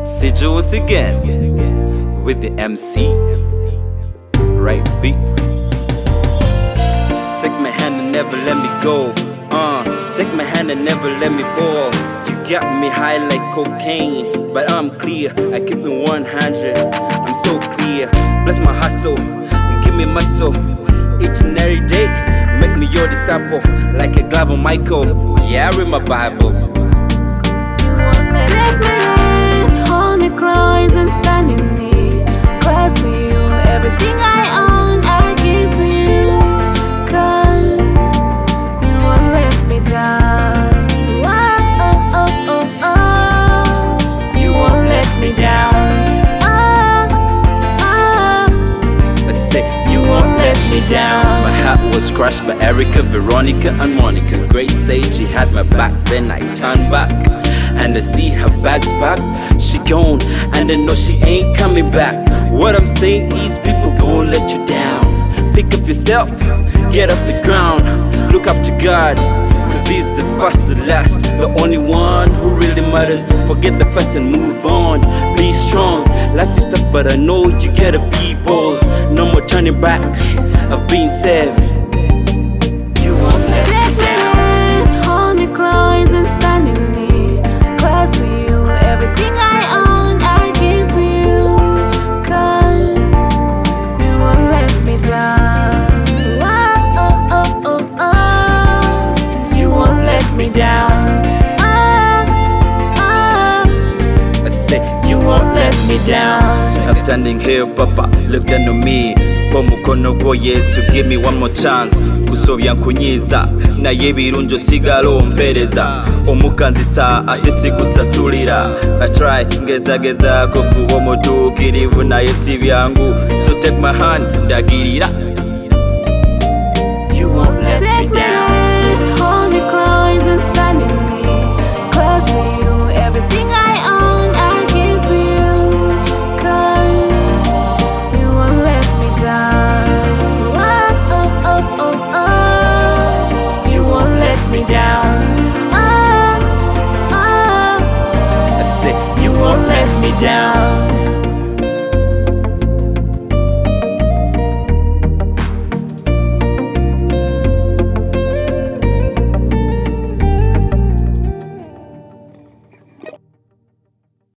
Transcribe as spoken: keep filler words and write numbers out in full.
See Jules again with the M C, right beats. Take my hand and never let me go. Uh, take my hand and never let me fall. You got me high like cocaine, but I'm clear. I keep it one hundred. I'm so clear. Bless my hustle and give me muscle each and every day. Make me your disciple like a glove of Michael. Yeah, I read my Bible. Close and standing near, close to you. Everything I own, I give to you. Cause you won't let me down. Oh, oh, oh, oh, oh. You won't let me down. Oh, oh. I say You won't let me down. my heart was crushed by Erica, Veronica, and Monica. Grace said she had my back, then I turned back. And I see her bags back, she gone, and I know she ain't coming back. What I'm saying is people gon' let you down. Pick up yourself, get off the ground, look up to God, cause he's the first, the last, the only one who really matters. Forget the past and move on, be strong. Life is tough but I know you gotta be bold. No more turning back, I've been saved. You won't let me down. Hold me close and standing near, close to you. Everything I own, I give to you. Cause you won't let me down. Oh, oh, oh, oh, oh. You won't let me down. Oh, oh. I say You won't let me down. I'm standing here, Papa, look down on me. Po mukono gwo Yesu, give me one more chance. Kusobya nkunyiza, naye birunjo sigala ompereza. Omukanzisa ate sikusasulira. I try, ngezagezako kuba omutuukirivu naye si byangu. So take my hand, ndagirira.